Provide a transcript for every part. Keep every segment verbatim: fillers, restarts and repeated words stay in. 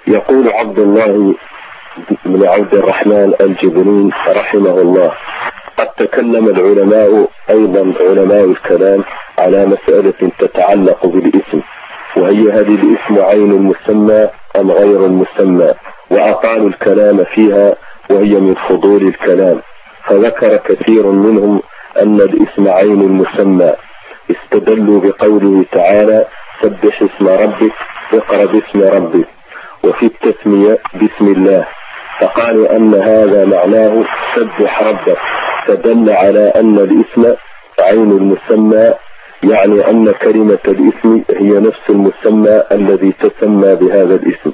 يقول عبد الله بن عبد الرحمن الجبرين رحمه الله: قد تكلم العلماء أيضا علماء الكلام على مسألة تتعلق بالاسم، وهي هل الاسم عين المسمى أم غير المسمى، وأطالوا الكلام فيها وهي من فضول الكلام. فذكر كثير منهم أن الاسم عين المسمى، استدلوا بقوله تعالى: سبح اسم ربك، اقرأ باسم ربك، وفي التسمية بسم الله، فقالوا أن هذا معناه سبح ربك، فدل على أن الاسم عين المسمى، يعني أن كلمة الاسم هي نفس المسمى الذي تسمى بهذا الاسم.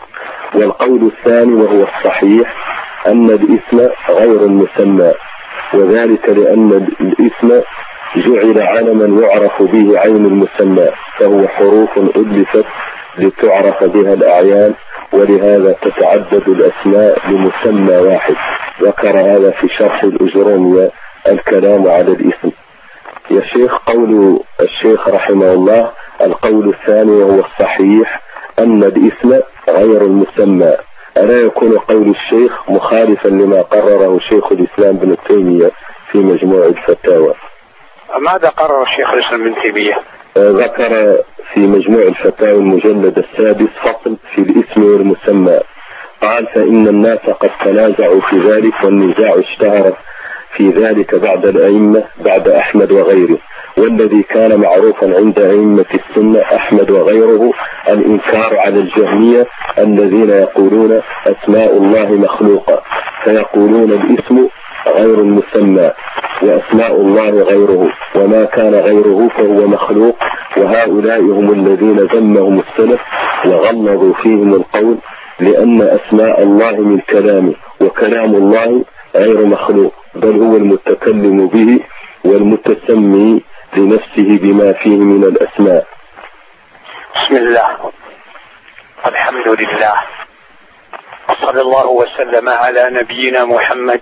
والقول الثاني وهو الصحيح أن الاسم غير المسمى، وذلك لأن الاسم جعل علما يعرف به عين المسمى، فهو حروف ألفت لتعرف بها الأعيان، ولهذا تتعدد الأسماء لمسمى واحد. ذكر هذا في شرح الأجرومية الكلام على الاسم. يا شيخ، قول الشيخ رحمه الله القول الثاني وهو الصحيح أن الاسم غير المسمى، ألا يكون قول الشيخ مخالفا لما قرره شيخ الإسلام ابن تيمية في مجموع الفتاوى؟ ماذا قرر الشيخ الإسلام ابن تيمية؟ ذكر في مجموع الفتاوى المجلد السادس فصل في الاسم والمسمى، قال: فإن الناس قد تنازعوا في ذلك، والنزاع اشتهر في ذلك بعد الأئمة بعد أحمد وغيره، والذي كان معروفا عند أئمة السنة أحمد وغيره الإنكار على الجهمية الذين يقولون أسماء الله مخلوقة، فيقولون الاسم غير المسمى وأسماء الله غيره، وما كان غيره فهو مخلوق. وهؤلاء هم الذين ذمهم السلف وغلظوا فيهم القول، لأن أسماء الله من كلامه، وكلام الله غير مخلوق، بل هو المتكلم به والمتسمي لنفسه بما فيه من الأسماء. بسم الله، الحمد لله، وصلى الله وسلم على نبينا محمد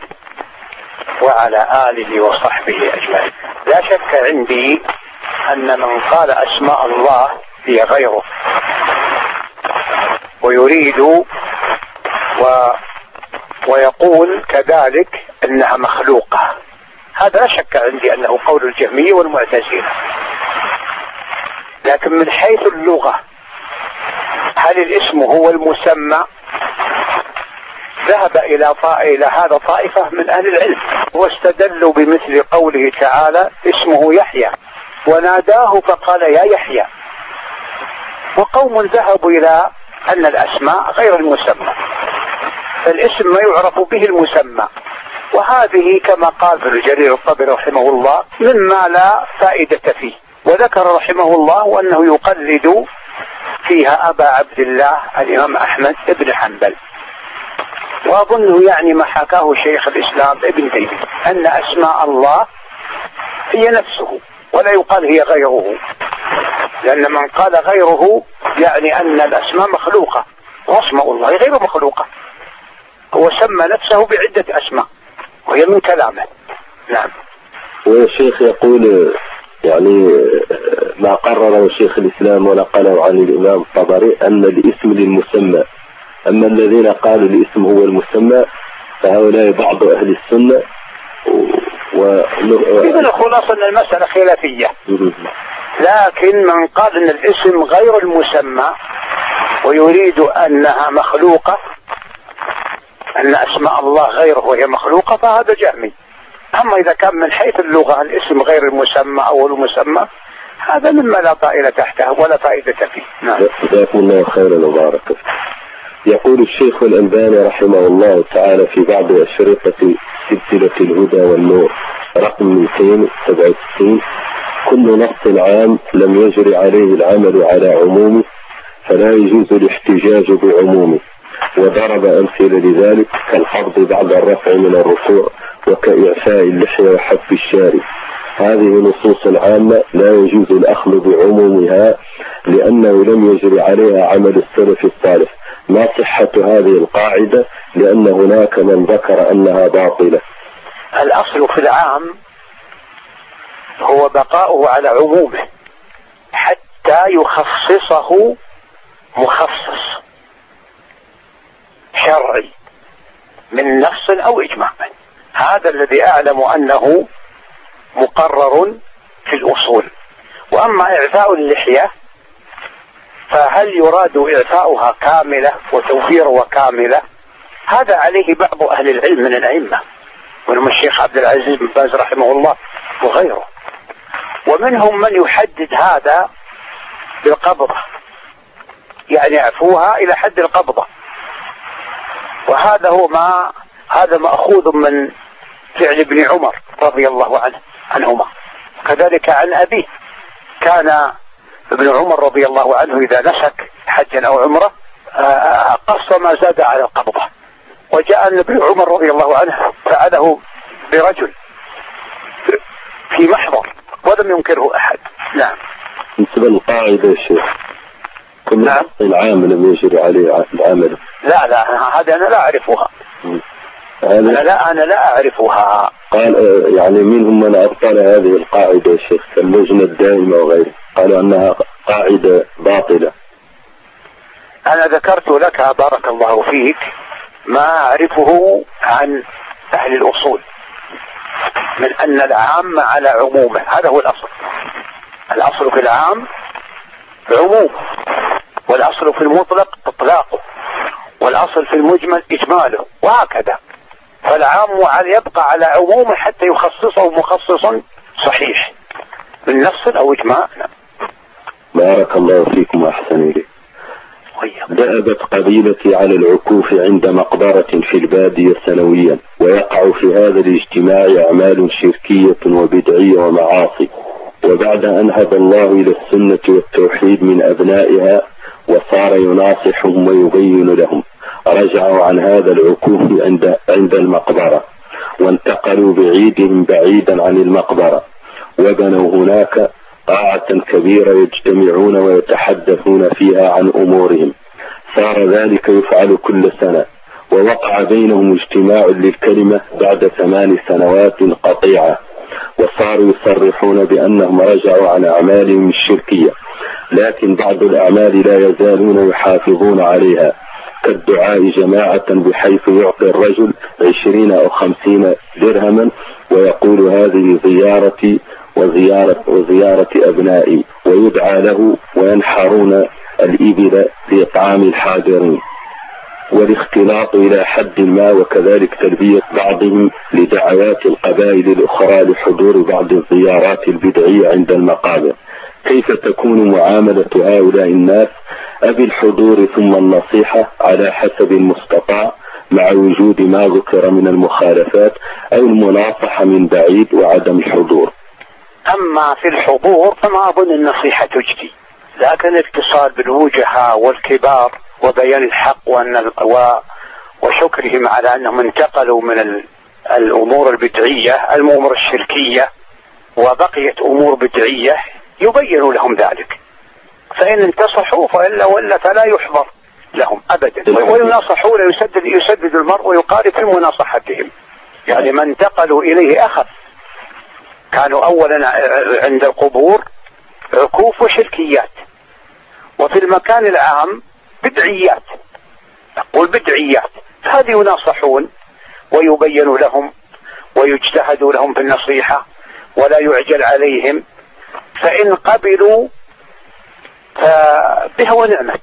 وعلى آله وصحبه أجمعين. لا شك عندي أن من قال أسماء الله هي غيره ويريد و ويقول كذلك أنها مخلوقة، هذا لا شك عندي أنه قول الجهمية والمعتزلة. لكن من حيث اللغة، هل الاسم هو المسمى؟ ذهب إلى إلى هذا طائفة من أهل العلم واستدلوا بمثل قوله تعالى: اسمه يحيى وناداه فقال يا يحيى. وقوم ذهبوا إلى أن الأسماء غير المسمى، فالاسم ما يعرف به المسمى، وهذه كما قال ابن جرير الطبري رحمه الله مما لا فائدة فيه. وذكر رحمه الله أنه يقلد فيها أبا عبد الله الإمام أحمد بن حنبل، وأظنه يعني ما حكاه شيخ الإسلام ابن تيمية أن أسماء الله هي نفسه ولا يقال هي غيره، لأن من قال غيره يعني أن الأسماء مخلوقة، وأسماء الله غير مخلوقة. هو سمى نفسه بعدة أسماء وهي من كلامه. نعم. والشيخ يقول يعني ما قرره شيخ الإسلام ونقله عن الإمام الطبري أن الاسم للمسمى، أما الذين قالوا الاسم هو المسمى فهؤلاء بعض أهل السنة. إذن خلاصة أن المسألة خلافية، لكن من قال أن الاسم غير المسمى ويريد أنها مخلوقة، أن أسماء الله غيره وهي مخلوقة، فهذا جهمي. أما إذا كان من حيث اللغة الاسم غير المسمى أو المسمى، هذا مما لا طائل تحته ولا فائدة فيه. نعم. جزاكم الله خيرا وبارك. يقول الشيخ الألباني رحمه الله تعالى في بعض أشرطة سلسلة الهدى والنور رقم مئتين وسبعة وستين: كل نص عام لم يجري عليه العمل على عمومه فلا يجوز الاحتجاج بعمومه، وضرب أمثلة لذلك كالحفظ بعد الرفع من الركوع، وكإعفاء اللحية وحف الشارب. هذه نصوص عامة لا يجوز الأخذ بعمومها لأنه لم يجري عليها عمل السلف الصالح. ما صحة هذه القاعدة؟ لأن هناك من ذكر أنها باطلة. الأصل في العام هو بقاؤه على عمومه حتى يخصصه مخصص، من نص أو إجماع. هذا الذي أعلم أنه مقرر في الأصول. وأما إعفاء اللحية فهل يراد إعفاؤها كاملة وتوفيرها كاملة؟ هذا عليه بعض أهل العلم من الأئمة، ومنهم الشيخ عبد العزيز بن باز رحمه الله وغيره، ومنهم من يحدد هذا بالقبضة، يعني يعفوها إلى حد القبضة، وهذا هو ما هذا مأخوذ من فعل ابن عمر رضي الله عنه عنهما، كذلك عن أبيه. كان ابن عمر رضي الله عنه إذا نسك حجا أو عمره قص ما زاد على القبضة، وجاء ابن عمر رضي الله عنه فعله برجل في محضر ولم ينكره أحد. نعم. بالنسبة للقاعدة يا شيخ، كل نعم. العامل لم يجري عليه العمل. لا لا هذا أنا لا أعرفها. أنا لا أنا لا أعرفها. قال يعني منهم من أبطل هذه القاعدة يا شيخ كاللجنة الدائمة وغيره، قالوا أنها قاعدة باطلة. أنا ذكرت لك بارك الله فيك ما أعرفه عن أهل الأصول من أن العام على عمومه، هذا هو الأصل. الأصل في العام عموم، والأصل في المطلق إطلاقه، والأصل في المجمل إجماله، وهكذا. فالعام يبقى على عمومه حتى يخصصه مخصص صحيح من نص أو إجماع. بارك الله فيكم وأحسن إليك. دأبت قبيلتي على العكوف عند مقبرة في البادية سنويا، ويقع في هذا الاجتماع أعمال شركية وبدعية ومعاصي، وبعد أن هدى الله إلى السنة والتوحيد من أبنائها وصار يناصحهم ويبين لهم، رجعوا عن هذا العكوف عند عند المقبرة، وانتقلوا بعيدهم بعيدا عن المقبرة، وبنوا هناك قاعة كبيرة يجتمعون ويتحدثون فيها عن أمورهم. صار ذلك يفعل كل سنة، ووقع بينهم اجتماع للكلمة بعد ثمان سنوات قطيعة، وصاروا يصرحون بأنهم رجعوا عن أعمالهم الشركية، لكن بعض الأعمال لا يزالون يحافظون عليها، كالدعاء جماعة بحيث يعطي الرجل عشرين أو خمسين درهما ويقول هذه زيارتي وزيارة, وزيارة أبنائي، ويدعى له، وينحرون الإبل لإطعام الحاضرين، والاختلاط إلى حد ما، وكذلك تلبية بعضهم لدعوات القبائل الأخرى لحضور بعض الزيارات البدعية عند المقابر. كيف تكون معاملة هؤلاء الناس؟ أبي الحضور ثم النصيحة على حسب المستطاع مع وجود ما ذكر من المخالفات، أو المناصحة من بعيد وعدم الحضور؟ أما في الحضور فما أظن النصيحة تجدي، لكن الاتصال بالوجهاء والكبار وبيان الحق وأن وشكرهم على أنهم انتقلوا من الأمور البدعية الأمور الشركية وبقيت أمور بدعية يبين لهم ذلك، فإن انتصحوا فإلا وإلا فلا يحضر لهم أبدا، ويناصحون يسدد, يسدد المرء ويقارب في مناصحتهم. يعني من انتقلوا إليه أخذ، كانوا أولا عند القبور عكوف وشركيات، وفي المكان العام بدعيات، نقول بدعيات، هذه يناصحون ويبين لهم ويجتهد لهم بالنصيحة ولا يعجل عليهم، فإن قبلوا فبها ونعمت،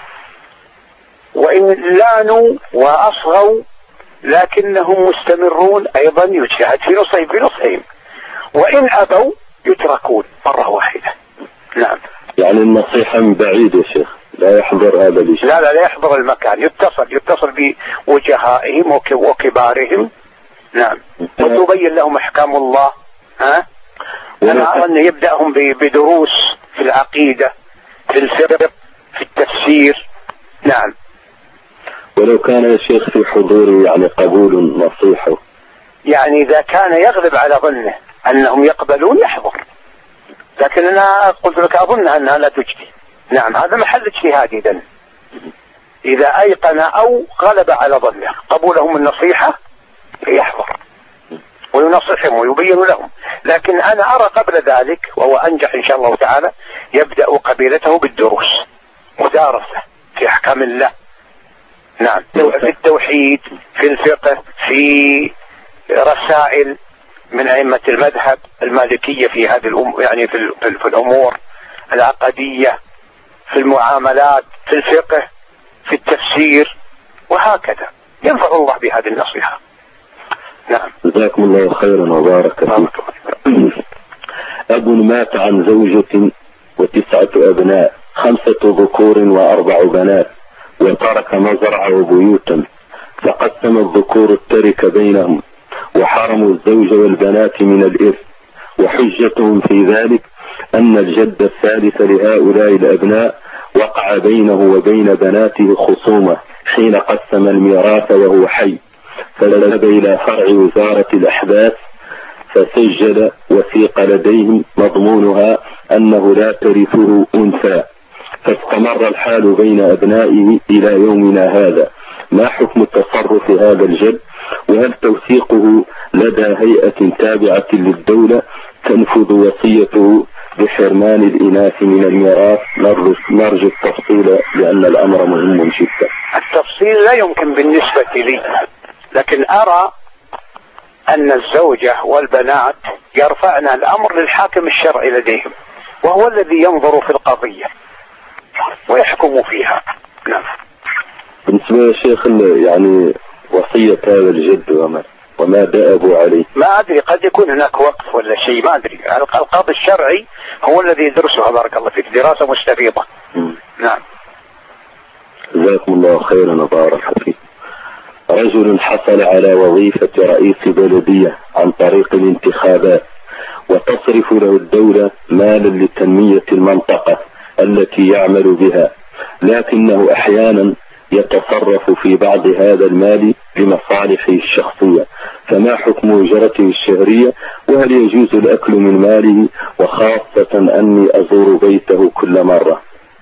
وإن لانوا وأصغوا لكنهم مستمرون أيضا يجتهد في نصهم في نصهم، وإن أبوا يتركون مرة واحدة. نعم. يعني النصيحة من بعيد يا شيخ، لا يحضر هذا الشيء. لا لا لا يحضر المكان، يتصل يتصل بوجهائهم وكبارهم. نعم. وتبين لهم أحكام الله. ها؟ أنا أرى أن يبدأهم بدروس في العقيدة، في الفقه، في التفسير. نعم. ولو كان يا شيخ في حضوره يعني قبول النصيحة، يعني إذا كان يغلب على ظنه أنهم يقبلون يحضر، لكن أنا قلت لك أظن أنها لا تجدي. نعم، هذا محل اجتهاد. إذن إذا أيقن أو غلب على ظنه قبولهم النصيحة يحضر وينصحهم ويبين لهم، لكن أنا أرى قبل ذلك وهو أنجح إن شاء الله تعالى يبدأ قبيلته بالدروس، مدارسة في أحكام الله نعم، في التوحيد، في الفقه، في رسائل من أئمة المذهب المالكية في هذه الأمور، يعني في, في الأمور العقدية، في المعاملات، في الفقه، في التفسير، وهكذا ينفع الله بهذه النصيحة. نعم. جزاكم الله خيرا وبارك فيك. أب مات عن زوجة وتسعة أبناء، خمسة ذكور وأربع بنات، وترك مزرعة وبيوتا، فقسم الذكور الترك بينهم، وحرموا الزوج والبنات من الإرث، وحجتهم في ذلك أن الجد الثالث لهؤلاء الأبناء وقع بينه وبين بناته خصومة حين قسم الميراث وهو حي، فذهب إلى فرع وزارة الأحداث فسجل وثيق لديهم مضمونها أنه لا ترثه أنثى، فاستمر الحال بين أبنائه إلى يومنا هذا. ما حكم تصرف هذا الجد؟ وهل توثيقه لدى هيئة تابعة للدولة تنفذ وصيته بحرمان الإناث من الميراث؟ نرجو التفصيل لأن الأمر مهم جدا. التفصيل لا يمكن بالنسبة لي، لكن أرى أن الزوجة والبنات يرفعن الأمر للحاكم الشرعي لديهم، وهو الذي ينظر في القضية ويحكم فيها. نعم. بالنسبة يا شيخ يعني وصية هذا الجد وما وما دأبوا عليه، ما أدري، قد يكون هناك وقف ولا شيء، ما أدري. القاضي الشرعي هو الذي يدرسها، بارك الله فيك، دراسة مستفيضة. م. نعم. جزاكم الله خيرا وبارك فيك. رجل حصل على وظيفة رئيس بلدية عن طريق الانتخابات، وتصرف له الدولة مالا لتنمية المنطقة التي يعمل بها، لكنه أحيانا يتصرف في بعض هذا المال لمصالحه الشخصية، فما حكم أجرته الشهرية؟ وهل يجوز الأكل من ماله، وخاصة أني أزور بيته كل مرة؟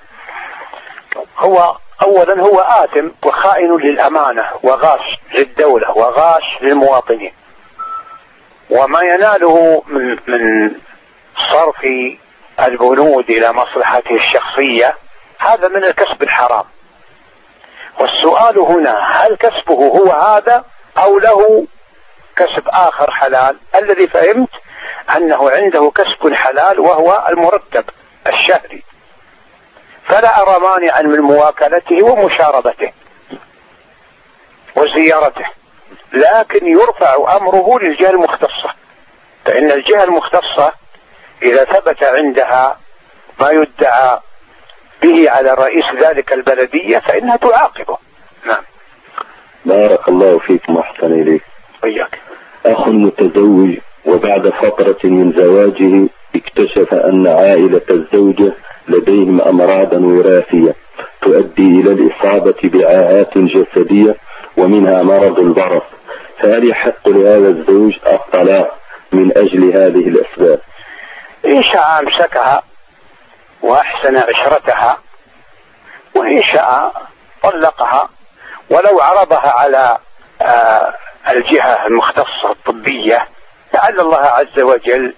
هو أولا هو آثم وخائن للأمانة وغاش للدولة وغاش للمواطنين، وما يناله من, من صرف البنود إلى مصلحته الشخصية هذا من الكسب الحرام. والسؤال هنا هل كسبه هو هذا أو له كسب آخر حلال؟ الذي فهمت أنه عنده كسب حلال وهو المرتب الشهري، فلا أرى مانعا من مواكلته ومشاربته وزيارته، لكن يرفع أمره للجهة المختصة، فإن الجهة المختصة إذا ثبت عندها ما يدعى به على رئيس ذلك البلدية فإنها تعاقبه. نعم. بارك الله فيكم وأحسن إليك. وياك. أخ متزوج وبعد فترة من زواجه اكتشف أن عائلة الزوجة لديهم أمراضا وراثية تؤدي إلى الإصابة بعاهات جسدية ومنها مرض البرص، فهل يحق لهذا الزوج الطلاق من أجل هذه الأسباب؟ إن شاء أمسكها وأحسن عشرتها، وإن شاء طلقها، ولو عرضها على آه الجهة المختصة الطبية لعل الله عز وجل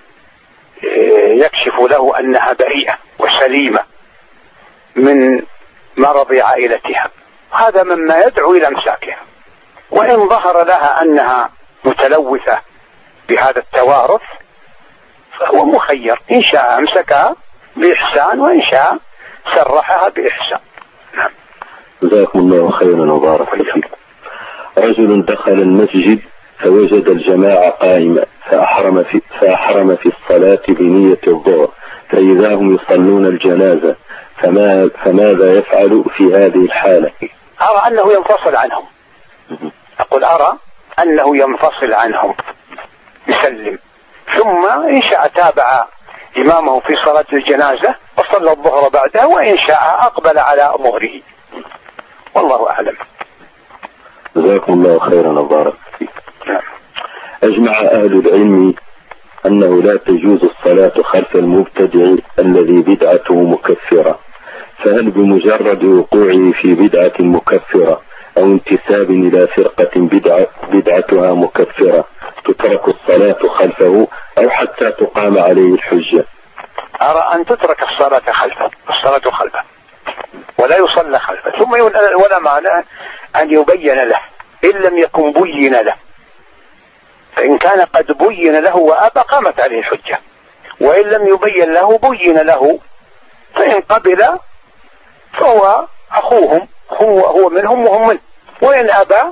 يكشف له أنها بريئة وسليمة من مرض عائلتها، هذا مما يدعو إلى امساكها. وإن ظهر لها أنها متلوثة بهذا التوارث فهو مخير، إن شاء أمسكها بإحسان وإن شاء سرحها بإحسان. نعم. جزاكم الله خيرا وبارك فيك. رجل دخل المسجد فوجد الجماعة قائمة فأحرم في, فأحرم في الصلاة بنية الظهر، فإذا هم يصلون الجنازة، فما فماذا يفعل في هذه الحالة؟ أرى أنه ينفصل عنهم. أقول أرى أنه ينفصل عنهم، يسلم، ثم إن شاء تابع إمامه في صلاة الجنازة وصلى الظهر بعدها، وإن شاء أقبل على ظهره، والله أعلم. جزاكم الله خيرا وبارك فيك. أجمع أهل العلم أنه لا تجوز الصلاة خلف المبتدع الذي بدعته مكفرة، فهل بمجرد وقوعه في بدعة مكفرة أو انتساب إلى فرقة بدعة بدعتها مكفرة تترك الصلاة خلفه أو حتى تقام عليه الحجة؟ أرى أن تترك الصلاة خلفه، الصلاة خلفه، ولا يصلى خلفه. ثم ولا معنى أن يبين له إن لم يكن بين له، فإن كان قد بين له وأبى قامت عليه الحجة، وإن لم يبين له بين له، فإن قبل فهو أخوهم، هو هو منهم وهم منه، وإن أبى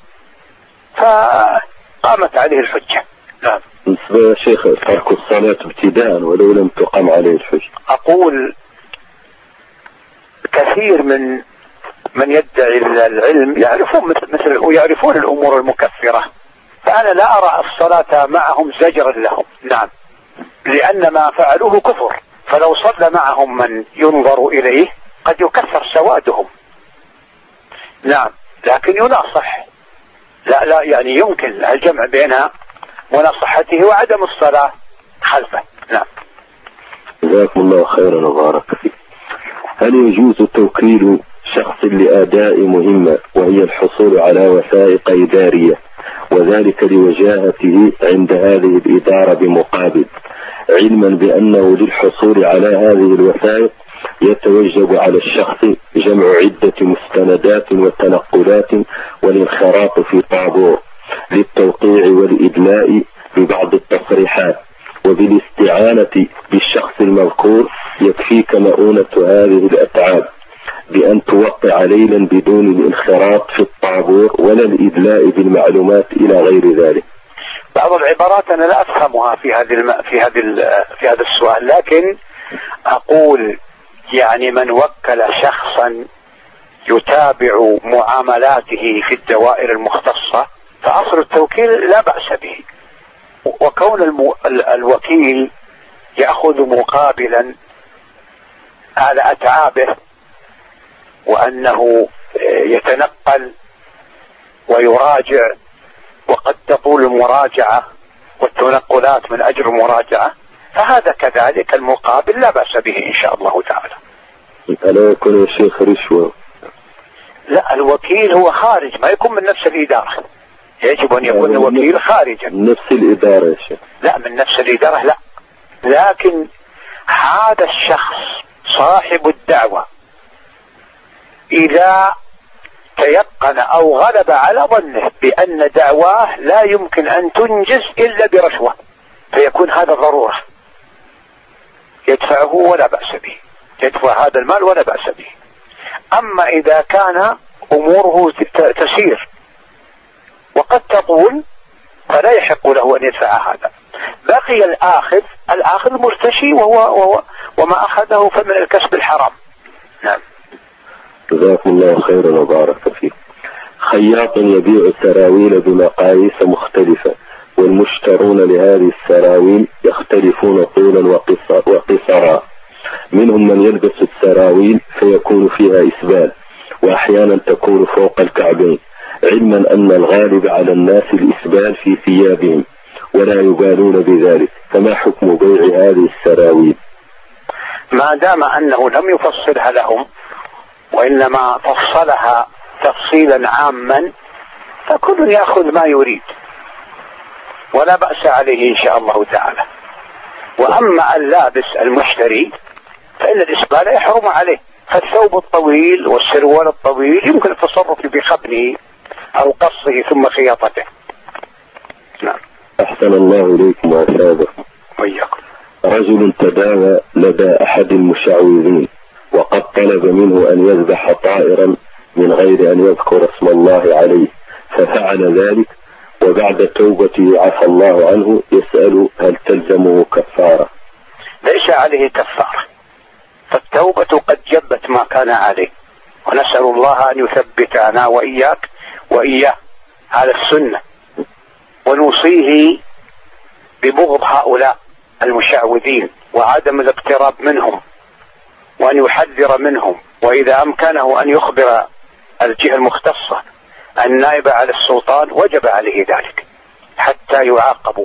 فقامت عليه الحجة. نعم. بالنسبة يا شيخ ترك الصلاة ابتداء ولو لم تقم عليه الحجة، أقول كثير من من يدعي العلم يعرفون مثل ويعرفون الأمور المكفرة، فأنا لا أرى الصلاة معهم زجرا لهم. نعم، لأن ما فعلوه كفر، فلو صلى معهم من ينظر إليه قد يكثر سوادهم. نعم، لكن يناصح، لا لا يعني يمكن الجمع بين مناصحته وعدم الصلاة خلفه. نعم. جزاكم الله خيرا وبارك فيك. هل يجوز توكيل شخص لأداء مهمة وهي الحصول على وثائق إدارية، وذلك لوجاهته عند هذه الإدارة بمقابل، علما بأنه للحصول على هذه الوثائق يتوجب على الشخص جمع عدة مستندات وتنقلات والانخراط في طابور للتوقيع والإدلاء ببعض التصريحات، وبالاستعانة بالشخص المذكور يكفيك مؤونة هذه الأتعاب بأن توقع ليلا بدون الانخراط في الطابور ولا الإدلاء بالمعلومات إلى غير ذلك. بعض العبارات أنا لا أفهمها في هذه الم... في هذه ال... في هذا السؤال، لكن أقول يعني من وكل شخصا يتابع معاملاته في الدوائر المختصة فأصل التوكيل لا بأس به، وكون الم... ال... الوكيل يأخذ مقابلا على أتعابه وأنه يتنقل ويراجع، وقد تطول المراجعة والتنقلات من أجل المراجعة، فهذا كذلك المقابل لا بأس به إن شاء الله تعالى. ألا يكون يا شيخ رشوة؟ لا، الوكيل هو خارج، ما يكون من نفس الإدارة، يجب أن يكون الوكيل خارجا من نفس الإدارة يا شيخ. لا، من نفس الإدارة لا، لكن هذا الشخص صاحب الدعوة إذا تيقن أو غلب على ظنه بأن دعواه لا يمكن أن تنجز إلا برشوة، فيكون هذا ضرورة، يدفعه ولا بأس به، يدفع هذا المال ولا بأس به. أما إذا كان أموره تسير وقد تطول فلا يحق له أن يدفع هذا. بقي الآخذ، الآخذ مرتشي وهو, وهو وما أخذه فمن الكسب الحرام. نعم. جزاكم الله خيرا وبارك فيك. خياط يبيع سراويل بمقاييس مختلفة، والمشترون لهذه السراويل يختلفون طولا وقصرا، منهم من يلبس السراويل فيكون فيها إسبال، وأحيانا تكون فوق الكعبين، علما أن الغالب على الناس الإسبال في ثيابهم ولا يبالون بذلك، فما حكم بيع هذه السراويل؟ ما دام أنه لم يفصلها لهم وإنما فصلها تفصيلا عاما فكل يأخذ ما يريد ولا بأس عليه إن شاء الله تعالى. وأما اللابس المشتري فإن الإسبال يحرم عليه، فالثوب الطويل والسروال الطويل يمكن التصرف بخبنه أو قصه ثم خياطته. نعم. أحسن الله إليكم وأسعدكم. وإياكم. رجل تداوى لدى أحد المشعوذين وقد طلب منه أن يذبح طائرا من غير أن يذكر اسم الله عليه، ففعل ذلك، وبعد توبته عفى الله عنه، يسأل هل تلزمه كفارة؟ ليس عليه كفارة، فالتوبة قد جبت ما كان عليه، ونسأل الله أن يثبتنا وإياك وإياه على السنة، ونوصيه ببغض هؤلاء المشعوذين وعدم الاقتراب منهم، وأن يحذر منهم، وإذا أمكنه أن يخبر الجهة المختصة النائبة على السلطان وجب عليه ذلك حتى يعاقبوا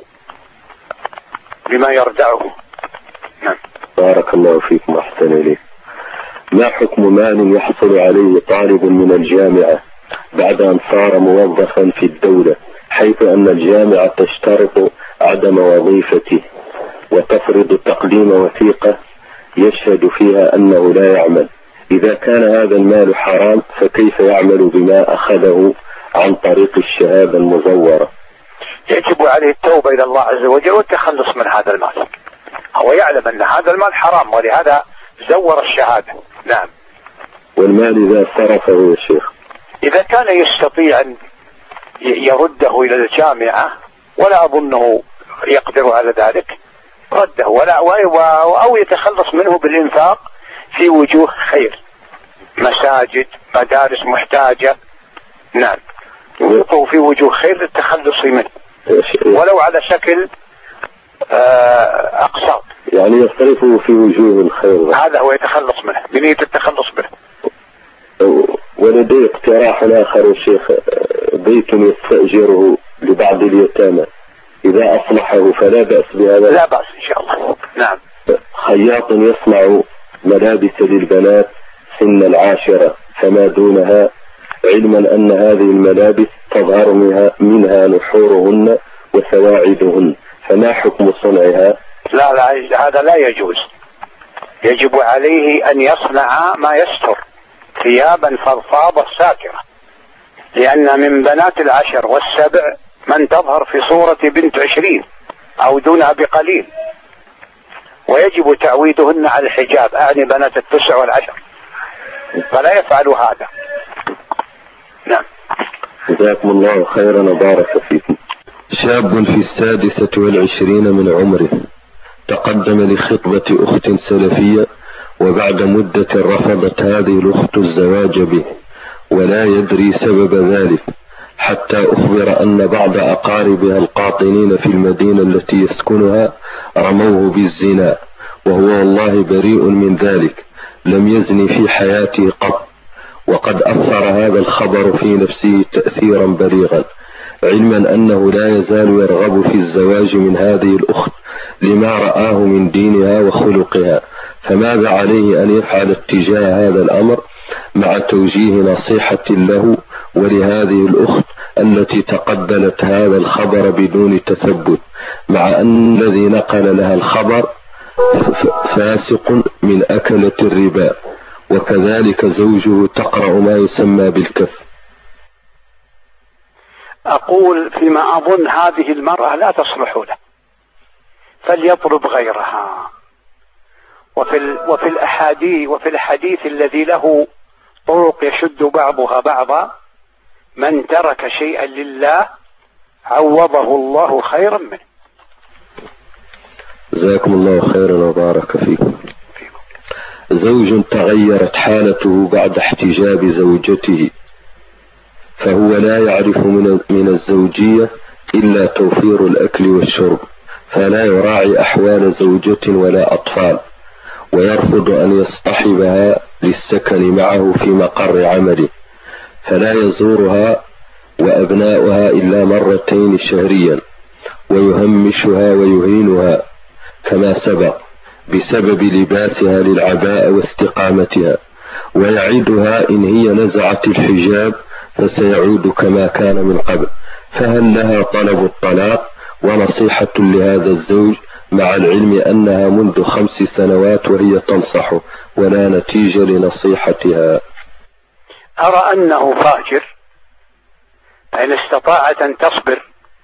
بما يردعهم. نعم. بارك الله فيكم وأحسن إليك. ما حكم مال يحصل عليه طالب من الجامعة بعد أن صار موظفا في الدولة، حيث أن الجامعة تشترط عدم وظيفته وتفرض تقديم وثيقة يشهد فيها أنه لا يعمل، إذا كان هذا المال حرام فكيف يعمل بما أخذه عن طريق الشهادة المزورة؟ يجب عليه التوبة إلى الله عز وجل والتخلص من هذا المال. هو يعلم أن هذا المال حرام ولهذا زور الشهادة. نعم. والمال إذا صرفه يا شيخ؟ إذا كان يستطيع أن يرده إلى الجامعة ولا أظنه يقدر على ذلك رده، ولا أو يتخلص منه بالإنفاق في وجوه خير، مساجد، مدارس محتاجة. نعم، ينفقه في وجوه خير للتخلص منه ولو على شكل أقساط، يعني يصرفه في وجوه الخير، هذا هو يتخلص منه بنية التخلص منه. ولدي اقتراح آخر يا شيخ، بيت يستأجره لبعض اليتامى إذا أصلحه فلا بأس بهذا؟ لا بأس إن شاء الله. نعم. خياط يصنع ملابس للبنات سن العاشرة فما دونها، علما أن هذه الملابس تظهر منها, منها نحورهن وسواعدهن، فما حكم صنعها؟ لا لا، هذا لا يجوز. يجب عليه أن يصنع ما يستر، ثيابا فضفاضة ساترة، لأن من بنات العشر والسبع من تظهر في صورة بنت عشرين أو دونها بقليل، ويجب تعويدهن على الحجاب، أعني بنات التسع والعشر، فلا يفعل هذا. نعم. جزاكم الله خيرا وبارك فيكم. شاب في السادسة والعشرين من عمره تقدم لخطبة أخت سلفية، وبعد مدة رفضت هذه الأخت الزواج به ولا يدري سبب ذلك، حتى أخبر أن بعض أقاربها القاطنين في المدينة التي يسكنها رموه بالزنا، وهو والله بريء من ذلك، لم يزني في حياته قط، وقد أثر هذا الخبر في نفسه تأثيرا بليغا، علما أنه لا يزال يرغب في الزواج من هذه الأخت لما رآه من دينها وخلقها، فماذا عليه أن يفعل اتجاه هذا الأمر مع توجيه نصيحة له ولهذه الأخت التي تقبلت هذا الخبر بدون تثبت، مع أن الذي نقل لها الخبر فاسق من أكلة الربا، وكذلك زوجه تقرأ ما يسمى بالكف؟ أقول فيما أظن هذه المرأة لا تصلح له، فليطلب غيرها. وفي وفي الأحاديث وفي الحديث الذي له طرق يشد بعضها بعضا: من ترك شيئا لله عوضه الله خيرا منه. جزاكم الله خيرا وبارك فيكم. زوج تغيرت حالته بعد احتجاب زوجته، فهو لا يعرف من الزوجية إلا توفير الأكل والشرب، فلا يراعي أحوال زوجة ولا أطفال، ويرفض أن يصطحبها للسكن معه في مقر عمله، فلا يزورها وأبناؤها إلا مرتين شهريا، ويهمشها ويهينها كما سبق بسبب لباسها للعباء واستقامتها، ويعدها إن هي نزعت الحجاب فسيعود كما كان من قبل، فهل لها طلب الطلاق ونصيحة لهذا الزوج، مع العلم أنها منذ خمس سنوات وهي تنصحه ولا نتيجة لنصيحتها؟ أرى أنه فاجر، إن استطاعت أن تصبر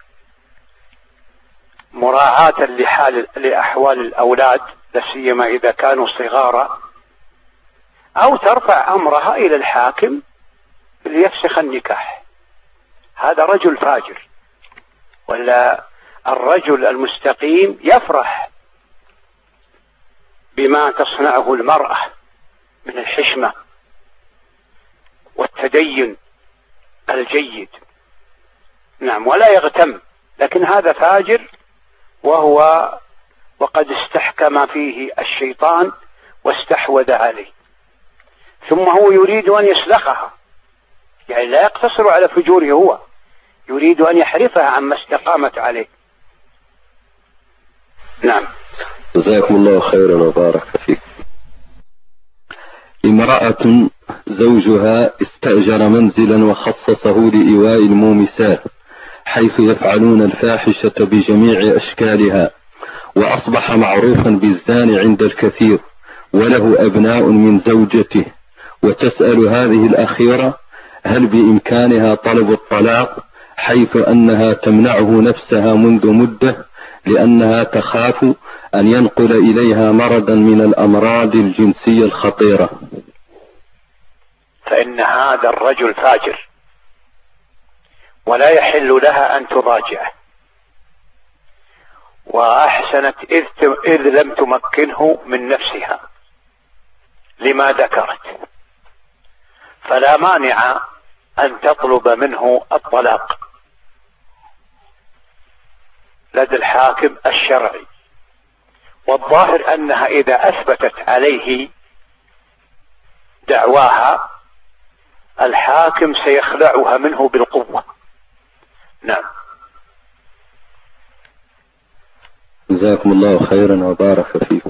مراعاة لحال لأحوال الأولاد لسيما إذا كانوا صغارا، أو ترفع أمرها إلى الحاكم ليفسخ النكاح. هذا رجل فاجر، ولا الرجل المستقيم يفرح بما تصنعه المرأة من الحشمة والتدين الجيد. نعم، ولا يغتم، لكن هذا فاجر، وهو وقد استحكم فيه الشيطان واستحوذ عليه، ثم هو يريد أن يسلخها، يعني لا يقتصر على فجوره، هو يريد أن يحرفها عما استقامت عليه. نعم. جزاكم الله خيرا وبارك فيك. امرأة زوجها استأجر منزلا وخصصه لإيواء المومسات، حيث يفعلون الفاحشة بجميع أشكالها، وأصبح معروفا بالزاني عند الكثير، وله أبناء من زوجته، وتسأل هذه الأخيرة هل بإمكانها طلب الطلاق، حيث أنها تمنعه نفسها منذ مدة لأنها تخاف أن ينقل إليها مرضا من الأمراض الجنسية الخطيرة. فإن هذا الرجل فاجر، ولا يحل لها أن تضاجعه، وأحسنت إذ, إذ لم تمكنه من نفسها لما ذكرت، فلا مانع أن تطلب منه الطلاق لدى الحاكم الشرعي. والظاهر أنها إذا أثبتت عليه دعواها الحاكم سيخلعها منه بالقوة. نعم. جزاكم الله خيرا وبارك فيكم.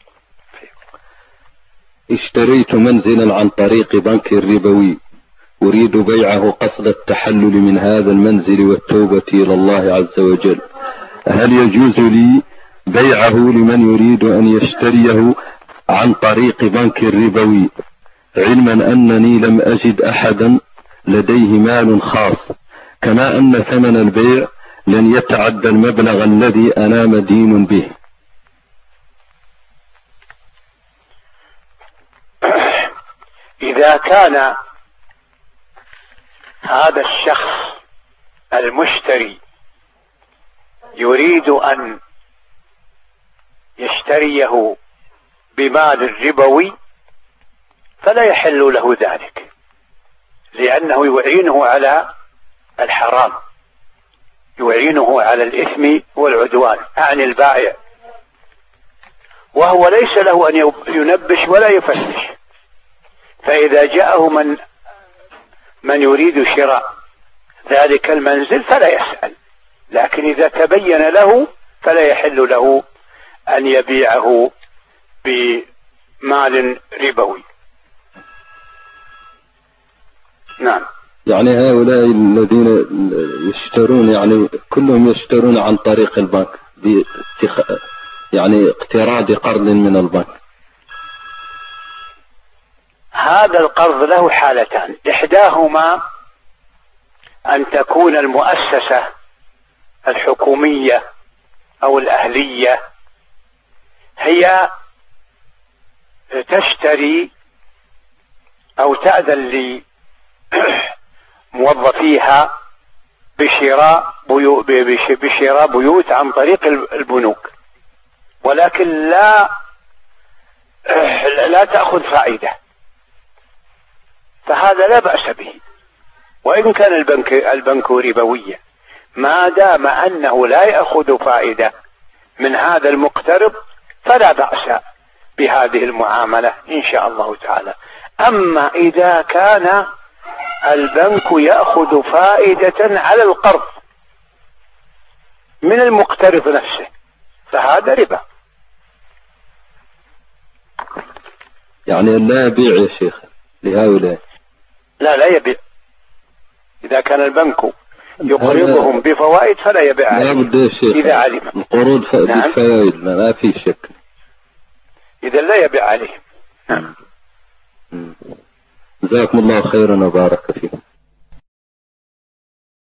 اشتريت منزلا عن طريق بنك ربوي، أريد بيعه قصد التحلل من هذا المنزل والتوبة إلى الله عز وجل، هل يجوز لي بيعه لمن يريد أن يشتريه عن طريق بنك ربوي، علما أنني لم أجد أحدا لديه مال خاص، كما أن ثمن البيع لن يتعدى المبلغ الذي أنا مدين به؟ إذا كان هذا الشخص المشتري يريد أن يشتريه بمال ربوي فلا يحل له ذلك، لأنه يعينه على الحرام، يعينه على الإثم والعدوان عن البائع، وهو ليس له أن ينبش ولا يفتش. فإذا جاءه من من يريد شراء ذلك المنزل فلا يسأل، لكن إذا تبين له فلا يحل له أن يبيعه بمال ربوي. يعني يعني هؤلاء الذين يشترون يعني كلهم يشترون عن طريق البنك باتخ... يعني اقتراض قرض من البنك. هذا القرض له حالتان، إحداهما أن تكون المؤسسة الحكومية أو الأهلية هي تشتري أو تأذن لموظفيها بشراء بيو بشراء بيوت عن طريق البنوك، ولكن لا لا تأخذ فائدة، فهذا لا بأس به، وإن كان البنك البنك ربويا، ما دام أنه لا يأخذ فائدة من هذا المقترض فلا بأس بهذه المعاملة إن شاء الله تعالى. أما إذا كان البنك يأخذ فائدة على القرض من المقترض نفسه فهذا ربا. يعني لا يبيع يا شيخ لهؤلاء؟ لا لا يبيع. إذا كان البنك يقرضهم بفوائد فلا يبيع إذا علم القروض بالفوائد. نعم. ما في شك، إذا لا يبيع عليهم. نعم. جزاكم الله خيرا وبارك فيكم.